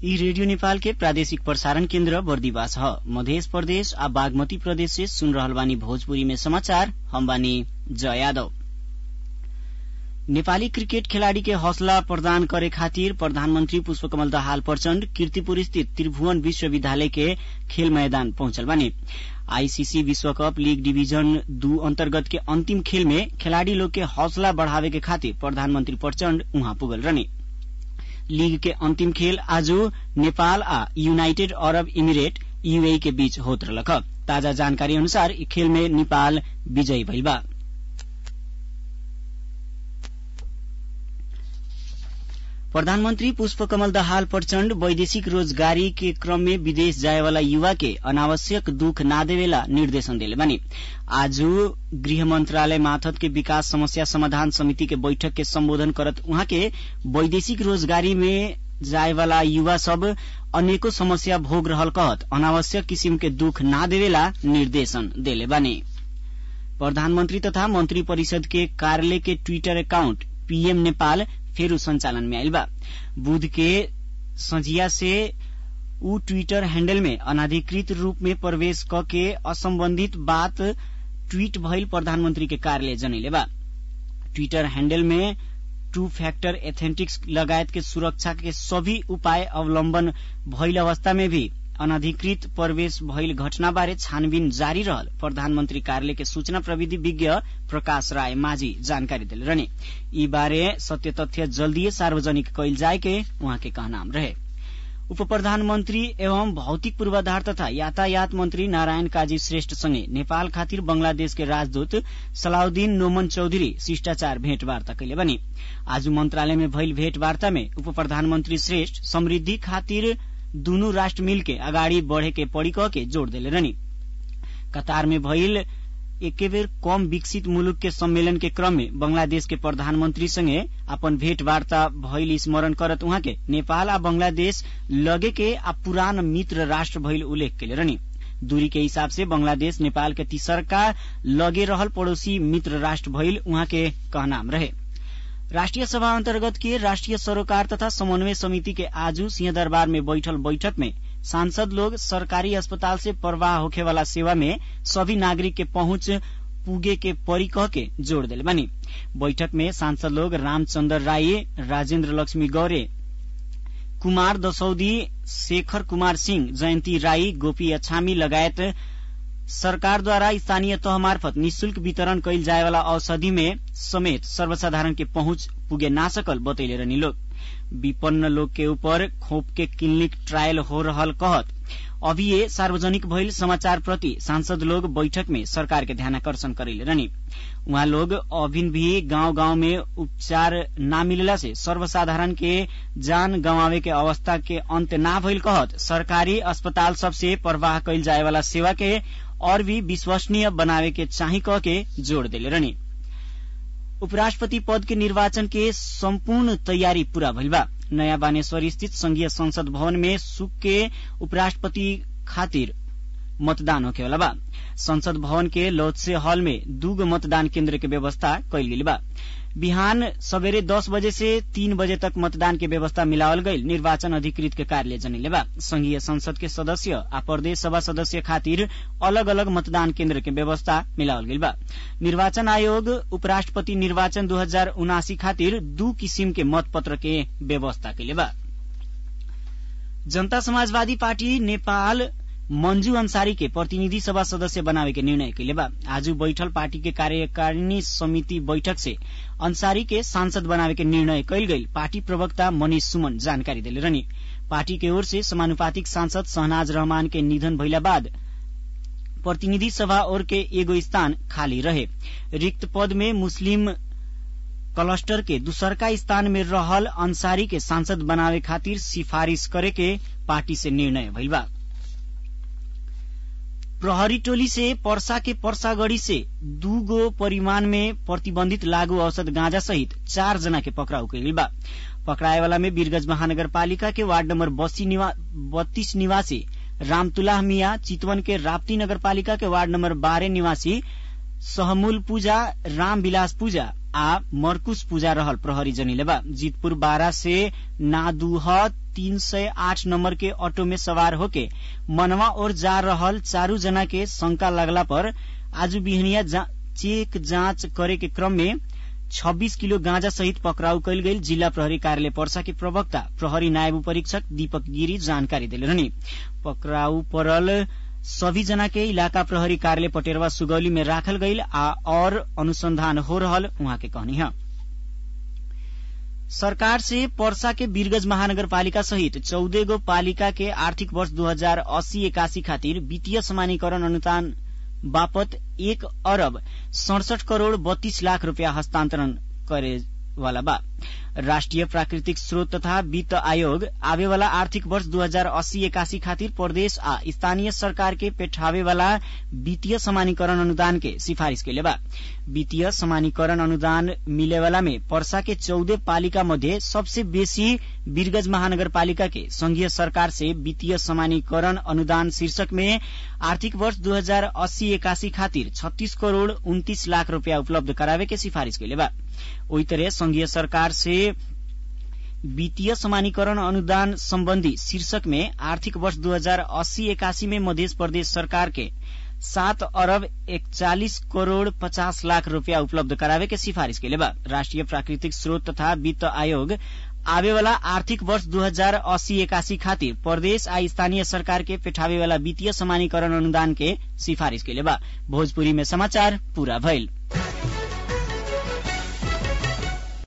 यी रेडियो नेपाल के प्रादेशिक प्रसारण केन्द्र बर्दिवास ह। मध्य प्रदेश आ बागमती प्रदेश से सुन रहल बानी भोजपुरी में समाचार। हम बानी जय यादव। नेपाली क्रिकेट खिलाड़ी के हौसला प्रदान करे खातिर प्रधानमंत्री पुष्पकमल दाहाल प्रचण्ड कीर्तिपुर स्थित त्रिभुवन विश्वविद्यालय के खेल मैदान पहुंचल बानी। आईसीसी विश्वकप लीग डिवीजन 2 अंतर्गत के अंतिम खेल में खिलाड़ी लोग के हौसला बढ़ावे के खातिर प्रधानमंत्री प्रचण्ड उहाँ पुगल रहने। लीग के अंतिम खेल आज नेपाल आ यूनाइटेड अरब इमिरेट यूएई के बीच होत रहलक। ताजा जानकारी अनुसार ई खेल में नेपाल विजयी भइल बा। प्रधानमंत्री पुष्पकमल दाहाल प्रचण्ड वैदेशिक रोजगारी के क्रम में विदेश जाए वाला युवा के अनावश्यक दुख ना देवेला निर्देशन देले बानी। आज गृह मंत्रालय माथत के विकास समस्या समाधान समिति के बैठक के संबोधन करत उहाँ के वैदेशिक रोजगारी में जाए वाला युवा सब अनेको समस्या भोग रहल कहत अनावश्यक किसिम के दुख ना देवेला निर्देशन देले बानी। प्रधानमंत्री तथा मंत्री परिषद के कार्यालय के ट्विटर अकाउंट पीएम नेपाल फेरू संचालन में आइल बा। बुध के संझिया से उ ट्विटर हैंडल में अनाधिकृत रूप में प्रवेश क के असंबंधित बात ट्वीट भइल प्रधानमंत्री के कार्यालय जनैले बा। ट्विटर हैंडल में 2 फैक्टर एथेंटिक्स लगायत के सुरक्षा के सभी उपाय अवलंबन भइल अवस्था में भी अनाधिकृत प्रवेश भइल घटना बारे छानबीन जारी रहल प्रधानमंत्री कार्यालय के सूचना प्रविधि विज्ञ प्रकाश राय माझी जानकारी दिले रहने। ई बारे सत्य तथ्य जल्दीए सार्वजनिक कइल जाए के उहाँ के कहनाम रहे। उप प्रधानमंत्री एवं भौतिक पूर्वाधार तथा यातायात मंत्री नारायण काजी श्रेष्ठ संगे नेपाल खातिर बंगलादेश के राजदूत सलाउद्दीन नोमन चौधरी शिष्टाचार भेंटवार्ता कैले बनी। आज मंत्रालय में भइल भेंटवार्ता में उप प्रधानमंत्री श्रेष्ठ समृद्धि खातिर दुनू राष्ट्र मिल के अगाडि बढ़े के पड़ी कह के जोड़ देले रहनी। कतार में भइल एके बेर कम विकसित मुलुक के सम्मेलन के क्रम में बांग्लादेश के प्रधानमंत्री संगे अपन भेंटवार्ता भइल स्मरण करत उहाँ के नेपाल आ बांग्लादेश लगे के आ पुरान मित्र राष्ट्र भइल उल्लेख कैले रहनी। दूरी के हिसाब से बांग्लादेश नेपाल के तीसरका लगे रहल पड़ोसी मित्र राष्ट्र भइल उहाँ के कहनाम रहे। राष्ट्रिय सभा अंतर्गत के राष्ट्रिय सरोकार तथा समन्वय समिति के आज सिंहदरबार में बैठल बैठक में सांसद लोग सरकारी अस्पताल से प्रवाह होखे वाला सेवा में सभी नागरिक के पहुंच पुगे के परी कह के जोड़ दिले बनी। बैठक में सांसद लोग रामचंद्र राय, राजेन्द्र लक्ष्मी गौरे, कुमार दसौदी, शेखर कुमार सिंह, जयन्ती राई, गोपी अछामी लगायत सरकार द्वारा स्थानीय तह मार्फत निशुल्क वितरण कैल जाए वाला औषधि में समेत सर्वसाधारण के पहुंच पुगे ना सकल बतैले रहनी लोग। विपन्न लोग के ऊपर खोप के क्लिनिक ट्रायल हो रहल कहत अभी ये सार्वजनिक भइल समाचार प्रति सांसद लोग बैठक में सरकार के ध्यानाकर्षण करेले रहनी। उहाँ लोग अभिन भी गांव-गांव में उपचार ना मिलला से सर्वसाधारण के जान गंवावे के अवस्था के अंत ना भइल कहत सरकारी अस्पताल सबसे प्रवाह कैल जाए वाला सेवा के और भी विश्वसनीय बनावे के चाही कह के जोड़ देले रहनी। उपराष्ट्रपति पद के निर्वाचन के संपूर्ण तैयारी पूरा भइल बा। नयाँ बानेश्वर स्थित संघीय संसद भवन में सुक के उपराष्ट्रपति खातिर मतदान होखेवाला बा। संसद भवन के लोत्से हॉल में 2 मतदान केन्द्र के व्यवस्था कैल गेल बा। बिहान सबेरे 10 बजे से 3 बजे तक मतदान के व्यवस्था मिलावल गईल निर्वाचन अधिकृत के कार्यालय जनैले बा। संघीय संसद के सदस्य आ प्रदेश सभा सदस्य खातिर अलग अलग मतदान केन्द्र के व्यवस्था मिलावल गईल बा। निर्वाचन आयोग उपराष्ट्रपति निर्वाचन 2079 खातिर 2 किसिम के मतपत्र के व्यवस्था कैले बा। जनता समाजवादी पार्टी नेपाल मंजू अंसारी के प्रतिनिधि सभा सदस्य बनावे के निर्णय कैले बा। आज बैठल पार्टी के कार्यकारिणी समिति बैठक से अंसारी के सांसद बनावे के निर्णय कैल गई पार्टी प्रवक्ता मनीष सुमन जानकारी दिले रहनी। पार्टी के ओर से समानुपातिक सांसद शहनाज रहमान के निधन भइला बाद प्रतिनिधि सभा ओर के एगो स्थान खाली रहे। रिक्त पद में मुस्लिम क्लस्टर के दूसरका स्थान में रहल अंसारी के सांसद बनावे खातिर सिफारिश करे के पार्टी से निर्णय भइल बा। प्रहरी टोली से पर्सा के पर्सागढ़ी से 2 परिमाण में प्रतिबंधित लागू औषध गांजा सहित 4 जना के पकड़ाउ कैल बा। पकड़ाए वाला में वीरगंज महानगरपालिका के वार्ड नंबर 32 निवासी रामतुल्लाह मिया, चितवन के राप्ती नगरपालिका के वार्ड नंबर 12 निवासी सहमूल पूजा, रामविलास पूजा आ मरकुश पूजा रहल प्रहरी जनिले बा। जीतपुर 12 से नादुह 308 नंबर के ऑटो में सवार होके मनवा और जा रहल 4 जना के शंका लगला पर आज बिहनिया चेक जांच करे के क्रम में 26 किलो गांजा सहित पकड़ाउ कैल गई। जिला प्रहरी कार्यालय पर्सा के प्रवक्ता प्रहरी नायब परीक्षक दीपक गिरी जानकारी दिले रहनी। पकड़ाउ परल सभी जना के इलाका प्रहरी कार्यालय पटेरवा सुगौली में राखल गई और अनुसंधान हो रहल उहाँ के कहनी है। सरकार से पर्सा के वीरगंज महानगरपालिका सहित 14 गो पालिका के आर्थिक वर्ष 2080-81 खातिर वित्तीय समानीकरण अनुदान बापत 1 अरब 67 करोड़ 32 लाख रुपया हस्तांतरण करे वाला बा। राष्ट्रिय प्राकृतिक स्रोत तथा वित्त आयोग आवे वाला आर्थिक वर्ष 2080-81 खातिर प्रदेश आ स्थानीय सरकार के पेठावे वाला वित्तीय समानीकरण अनुदान के सिफारिश केले बा। वित्तीय समानीकरण अनुदान मिले वाला में पर्सा के 14 पालिका मध्ये सबसे बेसी वीरगंज महानगरपालिका के संघीय सरकार से वित्तीय समानीकरण अनुदान शीर्षक में आर्थिक वर्ष 2080-81 खातिर 36 करोड़ 29 लाख रुपया उपलब्ध करावे के सिफारिश केले बा। ओई तरह संघीय सरकार से वित्तीय समानीकरण अनुदान सम्बन्धी शीर्षक में आर्थिक वर्ष 2080-81 में मध्य प्रदेश सरकार के 7 अरब 41 करोड़ 50 लाख रुपया उपलब्ध करावे के सिफारिश केले बा। राष्ट्रिय प्राकृतिक स्रोत तथा वित्त आयोग आवे वाला आर्थिक वर्ष 2080-81 खातिर प्रदेश आ स्थानीय सरकार के पेठावे वाला वित्तीय समानीकरण अनुदान के सिफारिश केले बा। भोजपुरी में समाचार पूरा भइल।